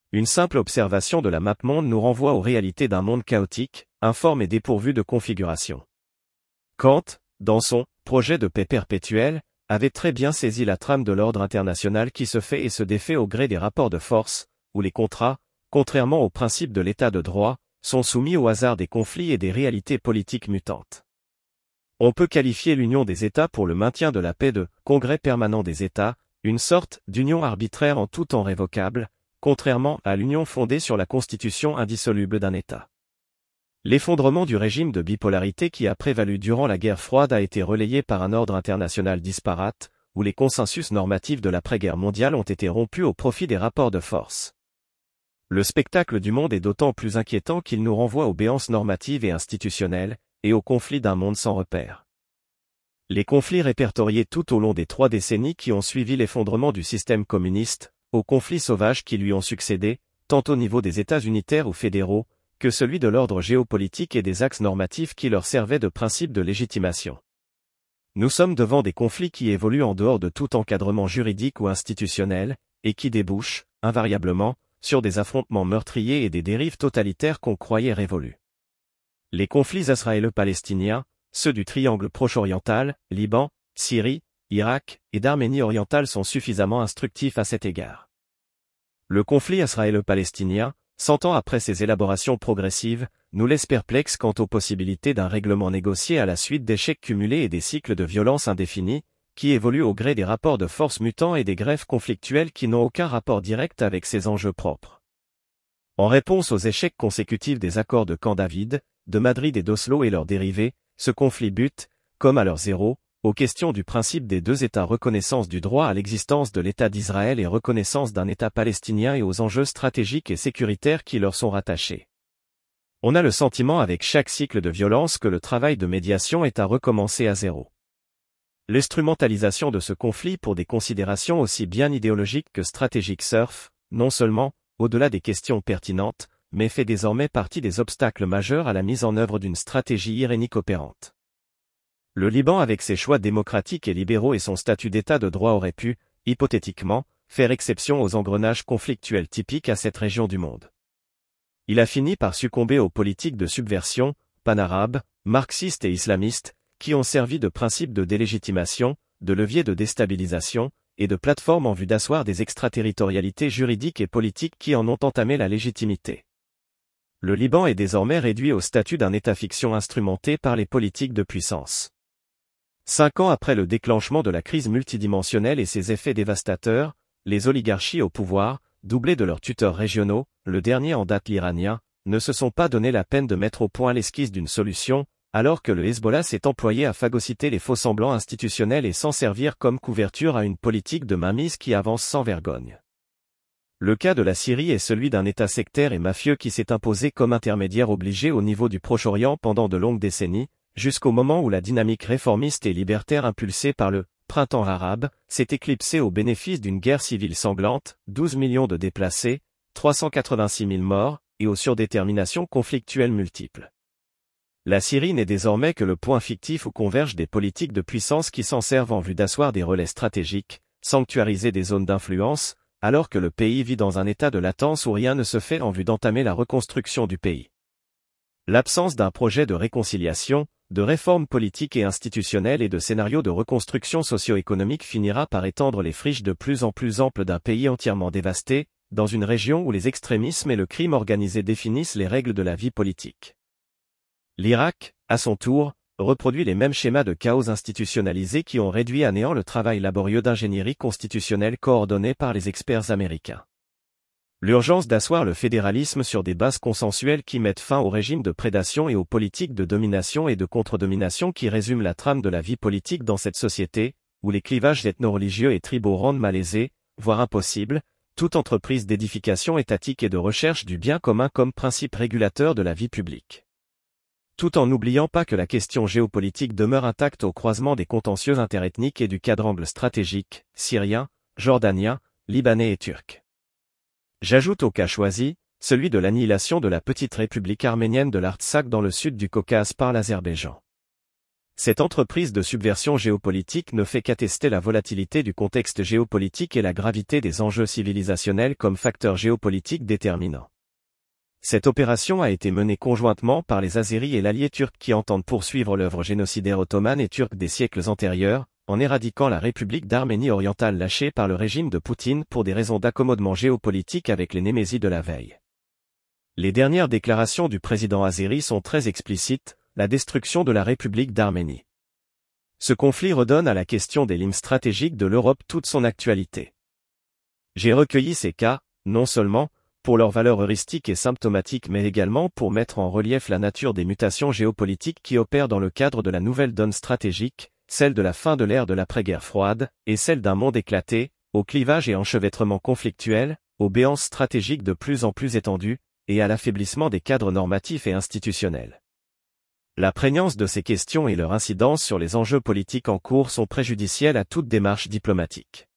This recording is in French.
Une simple observation de la map-monde nous renvoie aux réalités d'un monde chaotique, informe et dépourvu de configuration. Kant, dans son « projet de paix perpétuelle », avait très bien saisi la trame de l'ordre international qui se fait et se défait au gré des rapports de force, où les contrats, contrairement au principe de l'état de droit, sont soumis au hasard des conflits et des réalités politiques mutantes. On peut qualifier l'union des États pour le maintien de la paix de « congrès permanent des États », une sorte d'union arbitraire en tout temps révocable, contrairement à l'union fondée sur la constitution indissoluble d'un État. L'effondrement du régime de bipolarité qui a prévalu durant la guerre froide a été relayé par un ordre international disparate, où les consensus normatifs de l'après-guerre mondiale ont été rompus au profit des rapports de force. Le spectacle du monde est d'autant plus inquiétant qu'il nous renvoie aux béances normatives et institutionnelles, et au conflit d'un monde sans repère. Les conflits répertoriés tout au long des 3 décennies qui ont suivi l'effondrement du système communiste, aux conflits sauvages qui lui ont succédé, tant au niveau des États unitaires ou fédéraux, que celui de l'ordre géopolitique et des axes normatifs qui leur servaient de principe de légitimation. Nous sommes devant des conflits qui évoluent en dehors de tout encadrement juridique ou institutionnel, et qui débouchent, invariablement, sur des affrontements meurtriers et des dérives totalitaires qu'on croyait révolues. Les conflits israélo-palestiniens, ceux du triangle proche-oriental, Liban, Syrie, Irak et d'Arménie orientale sont suffisamment instructifs à cet égard. Le conflit israélo-palestinien, 100 ans après ses élaborations progressives, nous laisse perplexes quant aux possibilités d'un règlement négocié à la suite d'échecs cumulés et des cycles de violence indéfinis, qui évoluent au gré des rapports de force mutants et des greffes conflictuelles qui n'ont aucun rapport direct avec ses enjeux propres. En réponse aux échecs consécutifs des accords de Camp David, de Madrid et d'Oslo et leurs dérivés, ce conflit bute, comme à leur zéro, aux questions du principe des 2 États, reconnaissance du droit à l'existence de l'État d'Israël et reconnaissance d'un État palestinien et aux enjeux stratégiques et sécuritaires qui leur sont rattachés. On a le sentiment avec chaque cycle de violence que le travail de médiation est à recommencer à zéro. L'instrumentalisation de ce conflit pour des considérations aussi bien idéologiques que stratégiques surfe, non seulement, au-delà des questions pertinentes, mais fait désormais partie des obstacles majeurs à la mise en œuvre d'une stratégie irénique opérante. Le Liban avec ses choix démocratiques et libéraux et son statut d'État de droit aurait pu, hypothétiquement, faire exception aux engrenages conflictuels typiques à cette région du monde. Il a fini par succomber aux politiques de subversion, panarabes, marxistes et islamistes, qui ont servi de principe de délégitimation, de levier de déstabilisation, et de plateforme en vue d'asseoir des extraterritorialités juridiques et politiques qui en ont entamé la légitimité. Le Liban est désormais réduit au statut d'un État-fiction instrumenté par les politiques de puissance. 5 ans après le déclenchement de la crise multidimensionnelle et ses effets dévastateurs, les oligarchies au pouvoir, doublées de leurs tuteurs régionaux, le dernier en date l'Iranien, ne se sont pas donné la peine de mettre au point l'esquisse d'une solution, alors que le Hezbollah s'est employé à phagocyter les faux-semblants institutionnels et s'en servir comme couverture à une politique de mainmise qui avance sans vergogne. Le cas de la Syrie est celui d'un État sectaire et mafieux qui s'est imposé comme intermédiaire obligé au niveau du Proche-Orient pendant de longues décennies, jusqu'au moment où la dynamique réformiste et libertaire impulsée par le « printemps arabe » s'est éclipsée au bénéfice d'une guerre civile sanglante, 12 millions de déplacés, 386 000 morts, et aux surdéterminations conflictuelles multiples. La Syrie n'est désormais que le point fictif où convergent des politiques de puissance qui s'en servent en vue d'asseoir des relais stratégiques, sanctuariser des zones d'influence, alors que le pays vit dans un état de latence où rien ne se fait en vue d'entamer la reconstruction du pays. L'absence d'un projet de réconciliation, de réforme politique et institutionnelle et de scénario de reconstruction socio-économique finira par étendre les friches de plus en plus amples d'un pays entièrement dévasté, dans une région où les extrémismes et le crime organisé définissent les règles de la vie politique. L'Irak, à son tour, reproduit les mêmes schémas de chaos institutionnalisé qui ont réduit à néant le travail laborieux d'ingénierie constitutionnelle coordonné par les experts américains. L'urgence d'asseoir le fédéralisme sur des bases consensuelles qui mettent fin au régime de prédation et aux politiques de domination et de contre-domination qui résument la trame de la vie politique dans cette société, où les clivages ethno-religieux et tribaux rendent malaisés, voire impossible, toute entreprise d'édification étatique et de recherche du bien commun comme principe régulateur de la vie publique. Tout en n'oubliant pas que la question géopolitique demeure intacte au croisement des contentieux interethniques et du quadrangle stratégique, syrien, jordanien, libanais et turc. J'ajoute au cas choisi, celui de l'annihilation de la petite république arménienne de l'Artsakh dans le sud du Caucase par l'Azerbaïdjan. Cette entreprise de subversion géopolitique ne fait qu'attester la volatilité du contexte géopolitique et la gravité des enjeux civilisationnels comme facteur géopolitique déterminant. Cette opération a été menée conjointement par les Azéris et l'allié turc qui entendent poursuivre l'œuvre génocidaire ottomane et turque des siècles antérieurs, en éradiquant la République d'Arménie orientale lâchée par le régime de Poutine pour des raisons d'accommodement géopolitique avec les némésies de la veille. Les dernières déclarations du président azéri sont très explicites, la destruction de la République d'Arménie. Ce conflit redonne à la question des lignes stratégiques de l'Europe toute son actualité. J'ai recueilli ces cas, non seulement, pour leur valeur heuristique et symptomatique mais également pour mettre en relief la nature des mutations géopolitiques qui opèrent dans le cadre de la nouvelle donne stratégique, celle de la fin de l'ère de l'après-guerre froide, et celle d'un monde éclaté, au clivage et enchevêtrement conflictuel, aux béances stratégiques de plus en plus étendues, et à l'affaiblissement des cadres normatifs et institutionnels. La prégnance de ces questions et leur incidence sur les enjeux politiques en cours sont préjudicielles à toute démarche diplomatique.